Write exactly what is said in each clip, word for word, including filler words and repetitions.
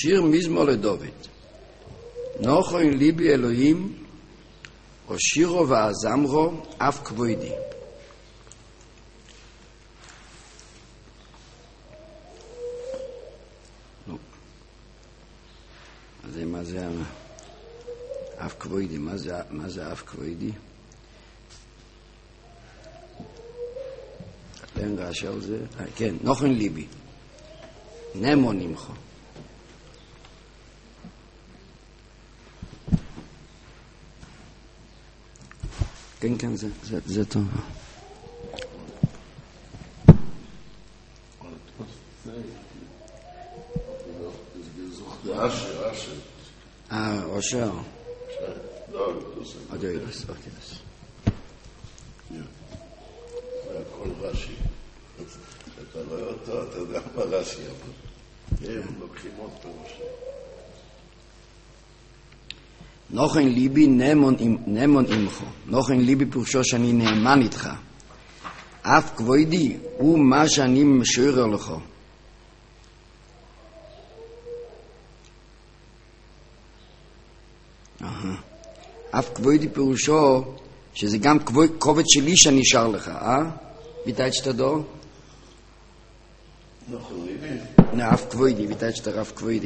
שיר מזמור לדוד. נוחו אין ליבי אלוהים, או שירו ואזמרו, אף כבודי. אז מה זה אף כבודי? מה זה, מה זה אף כבודי? אין רעש על זה? כן, נוחו אין ליבי. נמו נמחו. כן, כן, זה, זה, זה טוב. אה, אושר. עוד יוירס, עוד יוירס. זה הכל רש"י. אתה לא יודע, אתה יודע מה רש"י, אבל הם לוקחים עוד פירושים. נוחן ליבי נאמון עמך. נוחן ליבי פירושו שאני נאמן איתך. אף כבודי הוא מה שאני משוער לך. אף כבודי פירושו שזה גם כובד שלי שנשאר לך, אה? ביטאית שתדור? נוחן ליבי? אף כבודי, ביטאית שתר אף כבודי.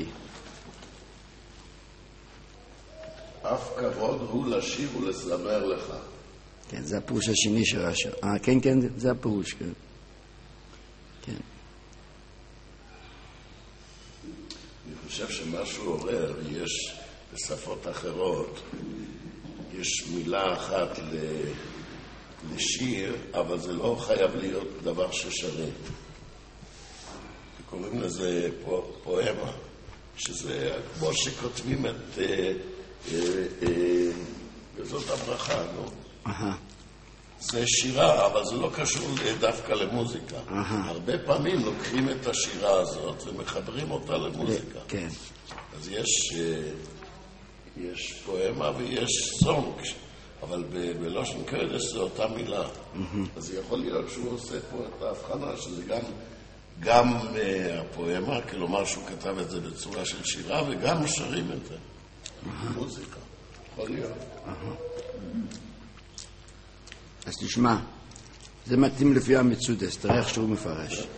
אף כבוד הוא לשיר ולזמר לך. כן, זה הפירוש השני של רש"י. אה, כן, כן, זה הפירוש, כן. כן. אני חושב שמשהו עורר, יש בשפות אחרות, יש מילה אחת לשיר, אבל זה לא חייב להיות דבר ששרים. קוראים לזה פואמה, שזה כמו שכותבים את... וזאת הברכה, נו. זה שירה, אבל זה לא קשור דווקא למוזיקה. הרבה פעמים לוקחים את השירה הזאת ומחברים אותה למוזיקה. כן. אז יש יש פואמה ויש סונג, אבל בלושן קודש זה אותה מילה. אז יכול להיות שהוא עושה פה את ההבחנה, שזה גם גם הפואמה, כלומר שהוא כתב את זה בצורה של שירה, וגם שרים את זה. מוזיקה, יכול להיות. אז תשמע, זה מתאים לפי המצודס, תראה איך שהוא מפרש.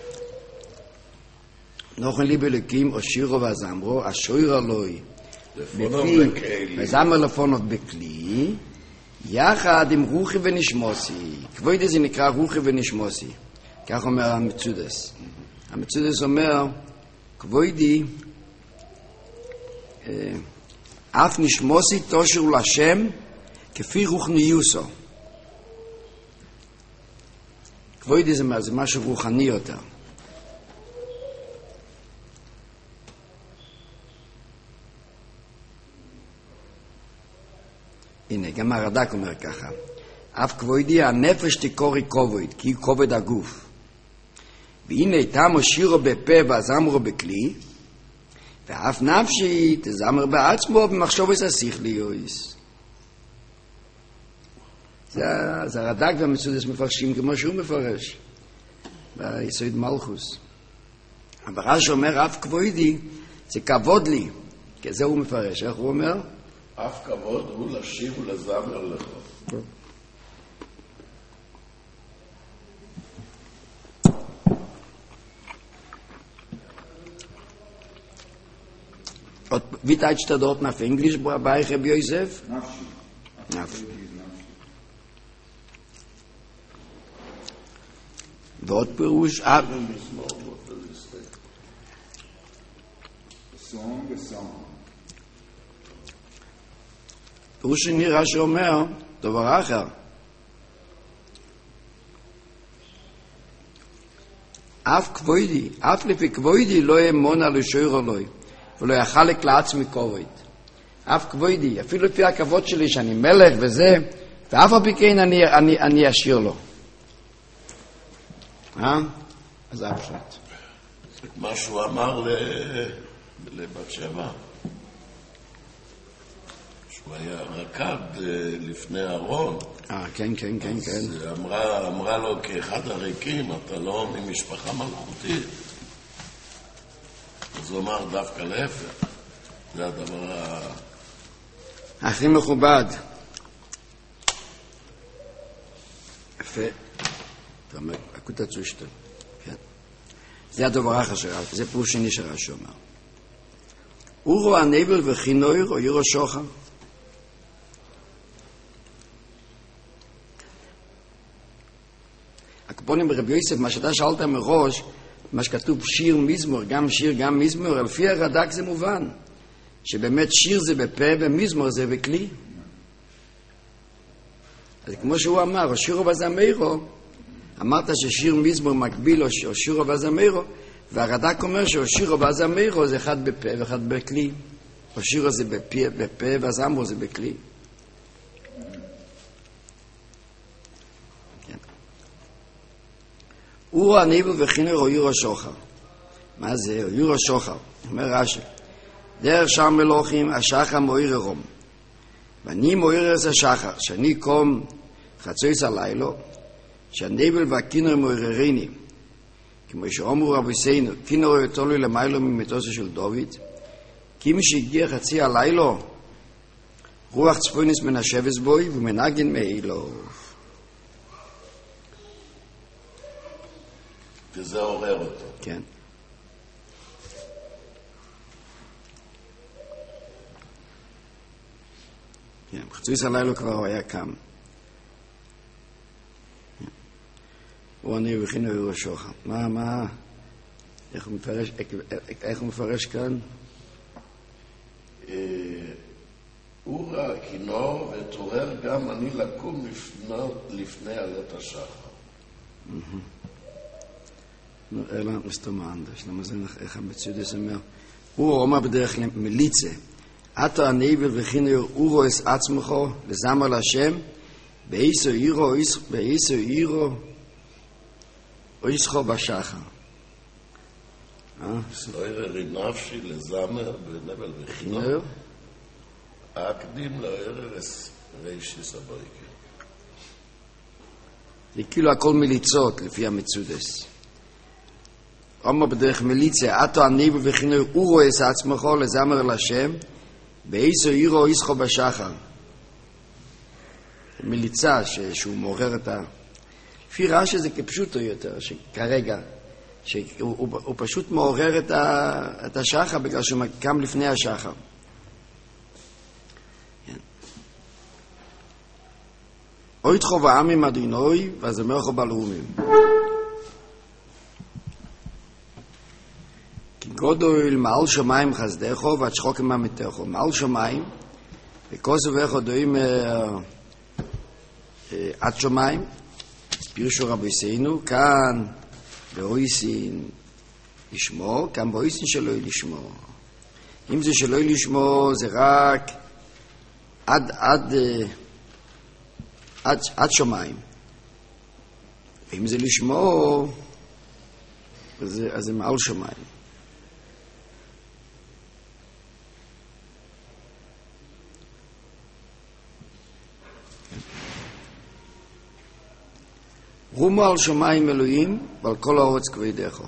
נוחן ליבי אלוקים, או שירו וזמרו, השויר אלוהי, וזמר לפונוב בכלי, יחד עם רוחי ונשמוסי. כבודי זה נקרא רוחי ונשמוסי, כך אומר המצודס. המצודס אומר, כבודי, אף נשמוסי תושר לשם כפי רוחניוסו. כבודי זה, זה משהו רוחני יותר. הנה, גם הרד"ק אומר ככה. אף כבודי הנפש תקורי כובד, כי היא כובד הגוף. והנה תמו שירו בפה וזמרו בכלי, ואף נפשי תזמר בעצמו במחשוב את השכלי יויס. זה, זה הרד"ק והמצודס מפרשים כמו שהוא מפרש ביסוד מלכוס. אבל רש"י אומר אף כבודי זה כבוד לי, כזה הוא מפרש. איך הוא אומר? אף כבוד הוא לשיר ולזמר לך. Wie teilt steht dort auf Englisch bei Rabbi Yosef? Nafshi. Nafshi. Dort Perush ab. Song, a song. Perush נראה שאומר דבר אחר. אף כבודי, אף לפי כבודי לא אמון על שוער אלוהי. ולא יחלק לעצמי כבוד. אף כבודי, אפילו לפי הכבוד שלי שאני מלך וזה, ואף על פי כן אני, אני, אני אשיר לו. אה? אז זה הפשט. מה שהוא אמר לבת שבע, שהוא היה רקד לפני ארון. אה, כן, כן, כן, כן. אז אמרה, אמרה לו, כאחד הריקים, אתה לא ממשפחה מלכותית. אז הוא אמר דווקא להפך. זה הדבר ה... הכי מכובד. יפה. אתה אומר, אקוטה צושטה. כן. זה הדבר החשוב, זה פירוש שני שרש"י אומר. אורו הנבל וכינויר או יורו שוחר. הקופונים ברבי יוסף, מה שאתה שאלת מראש, מה שכתוב שיר מזמור, גם שיר, גם מזמור, לפי הרד"ק זה מובן. שבאמת שיר זה בפה ומזמור זה בכלי. אז כמו שהוא אמר, שירו וזמרו, אמרת ששיר מזמור מקביל או שירו וזמרו, והרד"ק אומר ששירו וזמרו זה אחד בפה ואחד בכלי. או שירו זה בפה, בפה וזמרו זה בכלי. אורו הנבל וכינויר או יורו שוחר. מה זה? או יורו שוחר. אומר רש"י. דרך שם מלוכים השחר מויר רום. ואני מויר את השחר, שאני קום חצויס הלילה, שהנבל והכינויר מוירריני. כמו שאומרו רבוסינו, כינויר יתולו למיילו ממיתוסו של דוד, כי מי שהגיע חצי הלילה, רוח צפוינס מן השבס בוי ומנגן מאילו. וזה עורר אותו. כן. כן, חצויס הלילה כבר הוא היה קם. הוא עני וכינו יורו שוחר. מה, מה? איך הוא מפרש, איך הוא מפרש כאן? אורה כינור ותורר גם אני לקום לפני עלות השחר. אלא מסתומן, למה זה איך המציודס אומר? הוא אומר בדרך כלל מיליצה. עתו הנבל וכינור אורו אס עצמכו לזמר להשם באיסו אירו באיסו אירו אויסכו בשחר. סוירי נפשי לזמר בנבל וכינור אקדים לארס רישיס הבויקר. זה כאילו הכל מיליצות לפי המצודס. אומר בדרך מיליצה, עתו הנבל וכינור אורו אס עצמכו לזמר להשם באיסו אירו איסכו בשחר. מיליצה שהוא מעורר את ה... לפי רש"י זה כפשוטו יותר, שכרגע, שהוא הוא, הוא פשוט מעורר את, ה, את השחר בגלל שהוא קם לפני השחר. אוי תחוב העמים אדינוי וזמרכו בלאומים. כי גודל מעל שמיים חסדךו והצחוקים אמיתךו. מעל שמיים, וכוסו ואיכו דועים עד שמיים, פירשו רבויסינו, כאן באויסין לשמור, כאן באויסין שלא לשמור. אם זה שלא לשמור, זה רק עד, עד, עד, עד שמיים. ואם זה לשמור, אז, אז זה מעל שמיים. רומו על שמיים אלוהים ועל כל האורץ כבדך.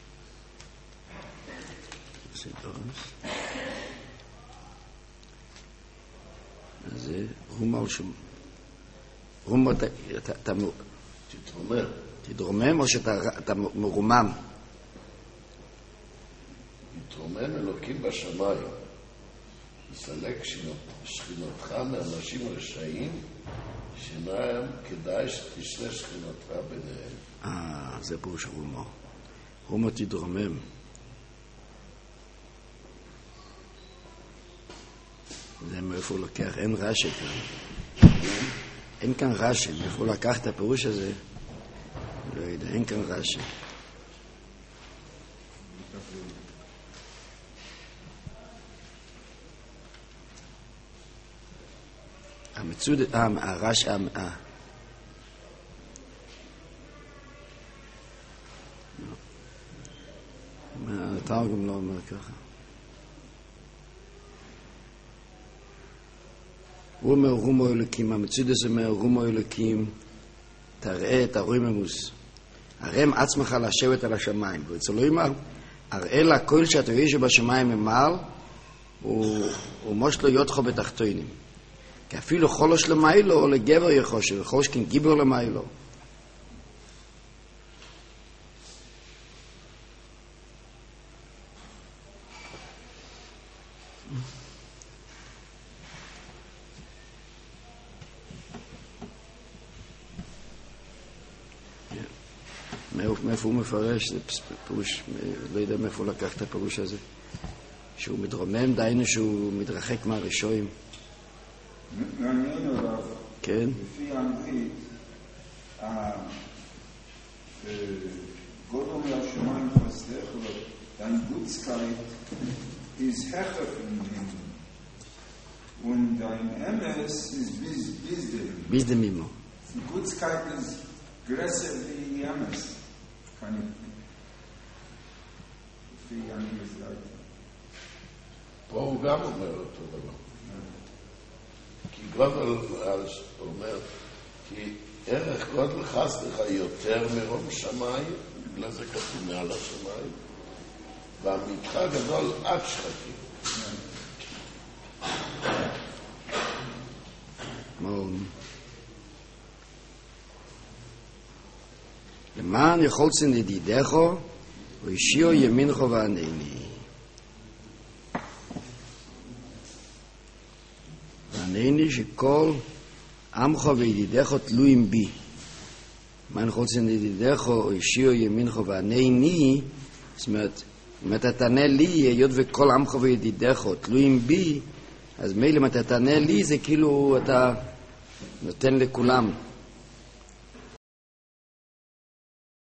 זה רומו על שמיים. רומו, אתה תתרומם. תתרומם או שאתה מרומם? תתרומם אלוקים בשמיים. יסלק שכינותך מאנשים רשעים, שניים כדאי שתשרה שכינותך ביניהם. אה, זה פירוש רומו. רומו תתרומם. זה מאיפה הוא לוקח, אין רש"י כאן. אין כאן רש"י, מאיפה הוא לקח את הפירוש הזה? לא יודע, אין כאן רש"י. המצוד, אה, הרש, אה, אה. התרגום לא אומר ככה. הוא אומר רומו אלוקים, המצודס אומר רומו אלוקים, תראה את הרויממוס, הרם עצמך לשבת על השמיים. ואצלו אמר, הראה לכל שאתה יש בשמיים ממעל, הוא, הוא מושלו יודחו בתחתונים. כי אפילו חולש למיילו או לגבר יחושב, וחולש כן גיבר למיילו. מאיפה הוא מפרש? זה פירוש, לא יודע מאיפה הוא לקח את הפירוש הזה. שהוא מתרומם, דיינו שהוא מתרחק מהראשונים. מעניין הרב. כן. לפי האנגלית, גוד אומר שמיים חסדך, dein Gutskeit ist Hecher in ihm. Und dein Emes ist Bisdem. Bisdem immer. Die Gutskeit ist größer wie die Emes. Kann ich לפי האנגלית. פה הוא גם אומר אותו דבר. כי גודל, אומר, כי ערך גודל חסדך יותר מרום שמיים, בגלל זה כתוב מעל השמיים, והמתחה גדול עד שחקים. למען יכולצן ידידךו, וישיעו ימינכו וענני. וענני שכל עמך וידידךו תלויים בי. למען יכולצן ידידךו, וישיעו ימינכו וענני, זאת אומרת, אם אתה תענה לי, היות וכל עמך וידידךו תלויים בי, אז מילא אם אתה תענה לי, זה כאילו אתה נותן לכולם.